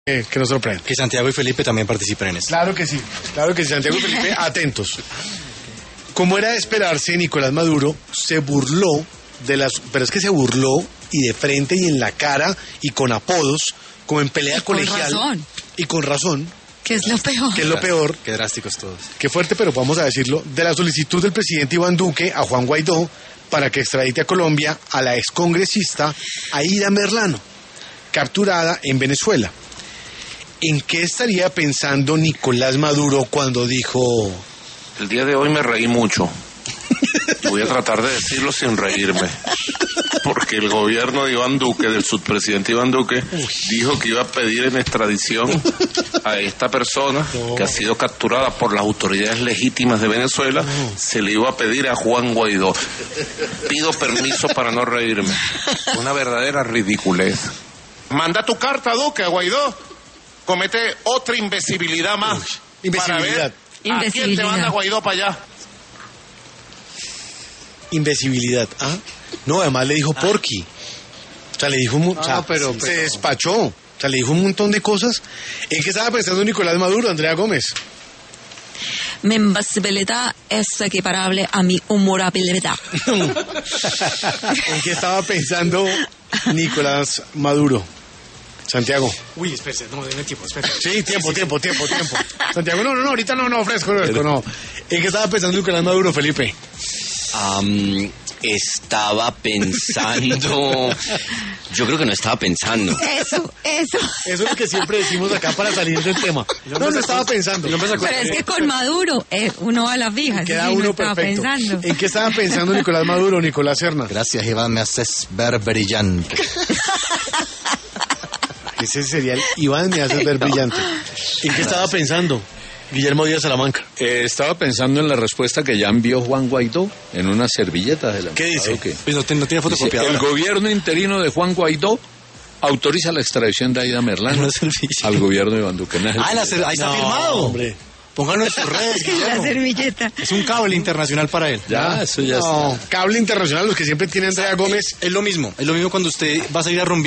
Que nos sorprende. Que Santiago y Felipe también participen en esto. Claro que sí, Santiago y Felipe, atentos. Como era de esperarse, Nicolás Maduro se burló pero es que se burló y de frente y en la cara y con apodos, como en pelea colegial. Razón. Y con razón. ¿Qué es lo peor? Que es lo peor. Qué drásticos todos. Qué fuerte, pero vamos a decirlo, de la solicitud del presidente Iván Duque a Juan Guaidó para que extradite a Colombia a la excongresista Aida Merlano, capturada en Venezuela. ¿En qué estaría pensando Nicolás Maduro cuando dijo... El día de hoy me reí mucho. Voy a tratar de decirlo sin reírme. Porque el gobierno de Iván Duque, del subpresidente Iván Duque, dijo que iba a pedir en extradición a esta persona que ha sido capturada por las autoridades legítimas de Venezuela. Se le iba a pedir a Juan Guaidó. Pido permiso para no reírme. Una verdadera ridiculez. Manda tu carta, Duque, a Guaidó. Comete otra imbecilidad más. Imbecilidad. Para ver a quién te manda Guaidó para allá. Imbecilidad. ¿Ah? No, además le dijo porqui. O sea, le dijo... pero se despachó. O sea, le dijo un montón de cosas. ¿En qué estaba pensando Nicolás Maduro, Andrea Gómez? Mi imbecilidad es equiparable a mi humorabilidad. ¿En qué estaba pensando Nicolás Maduro? Santiago. Uy, espérate, no, denme tiempo, espérate. Sí, tiempo. Santiago, no, ahorita no, fresco, no. ¿En qué estaba pensando Nicolás Maduro, Felipe? Estaba pensando... Yo creo que no estaba pensando. Eso. Eso es lo que siempre decimos acá para salir del tema. No estaba pensando. Pero es que con Maduro uno va a las fijas. Queda uno perfecto. ¿En qué estaba pensando Nicolás Maduro, Nicolás Serna? Gracias, Iván, me haces ver brillante. Ese sería el Iván, me haces ver brillante. ¿En qué estaba pensando Guillermo Díaz Salamanca? Estaba pensando en la respuesta que ya envió Juan Guaidó en una servilleta de la... ¿Qué dice? Pues no tiene fotocopiadora. El gobierno interino de Juan Guaidó autoriza la extradición de Aida Merlano al gobierno de Iván Duque. Ahí está firmado. Hombre. Pónganlo en sus redes, Guillermo. La servilleta. Es un cable internacional para él. Ya, eso ya está. Cable internacional, los que siempre tiene Andrea Gómez. Es lo mismo cuando usted va a salir a rumbear.